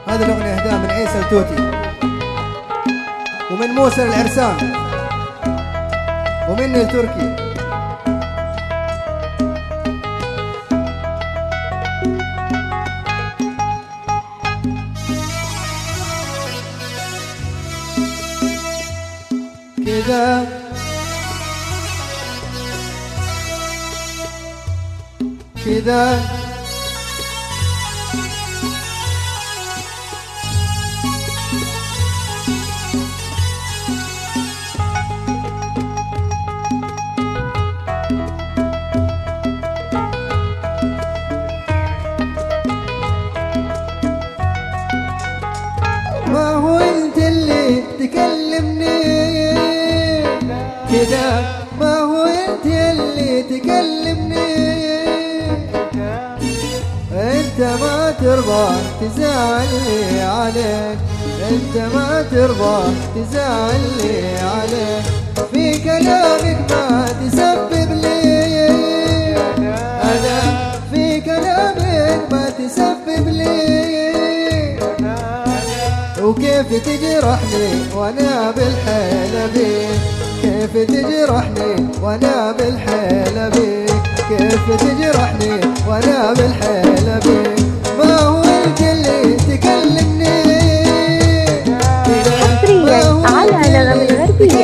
هذه الأغنية إهداء من عيسى التوتي ومن موسى العرسان ومني التركي. كذا كذا ما هو انت اللي تكلمني كده، ما هو انت اللي تكلمني، انت ما ترضى تزعلي عليك، انت ما ترضى تزعلي عليك، في كلامك ما تسبب لي انا، في كلامك ما تسبب لي، وكيف تجرحني وانا بالحيلة بيك، كيف تجرحني وانا بالحيلة بيك، كيف تجرحني وانا بالحيلة بيك، ما هو انت اللي تكلمني حصريا على نغم الغربية.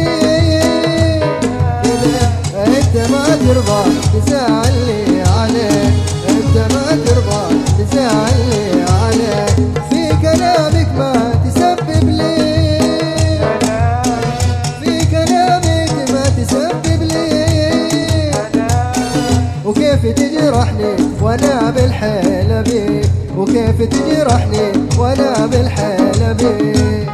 انت ما ترضى تزعلي عليك، انت ما ترضى تزعلي عليك، في كلامك ما تسبب لي، في كلامك ما تسبب لي، وكيف تجرحني وانا بالحيلة بيك، وكيف تجرحني وانا بالحيلة بيك.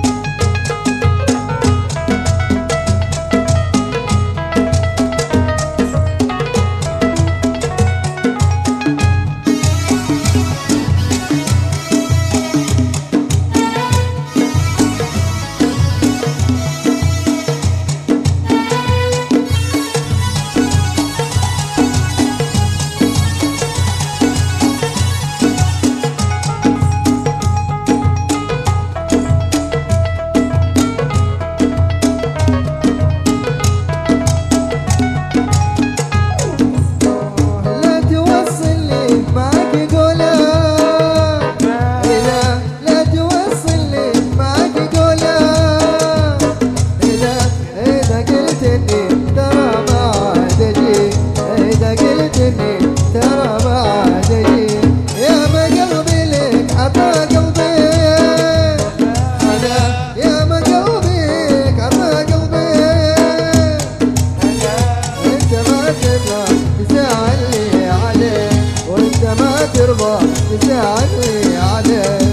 ترضى تزعلي عليه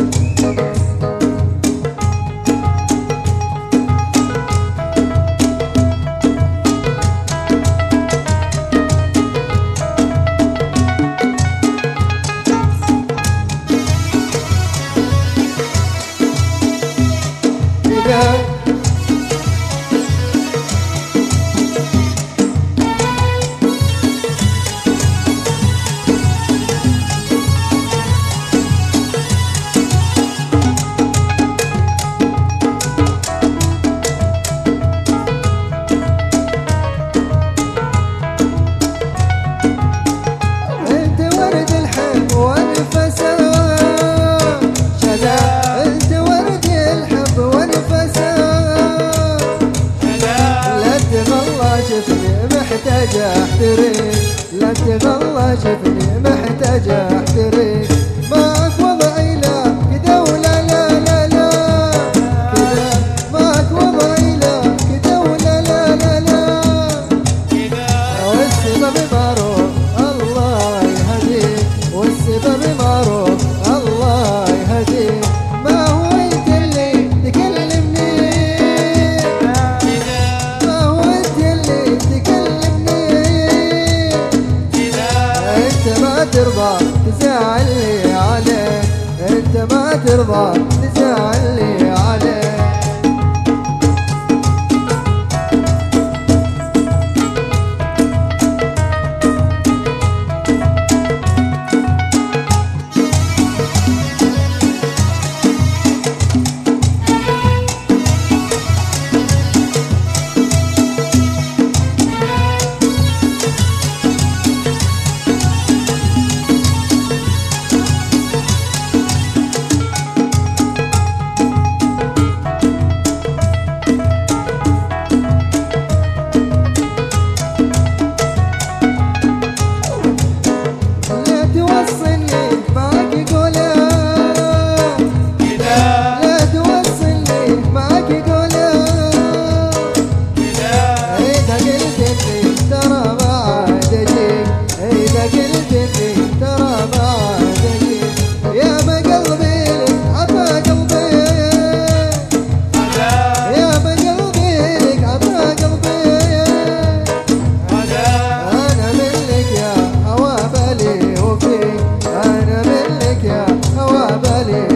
محتاج احترق، لا تغلى شفني محتاج احترق، معك وضعي لا كده ولا لا لا لا كده، معك وضعي لا كده ولا لا لا لا كده، والسبب معروف الله يهديك، والسبب معروف الله يهديك، ما هو انت اللي تكلمني، ما هو انت اللي تكلمني، انت ما ترضى تزعلي عليك، انت ما ترضى تزعلي عليك. بالي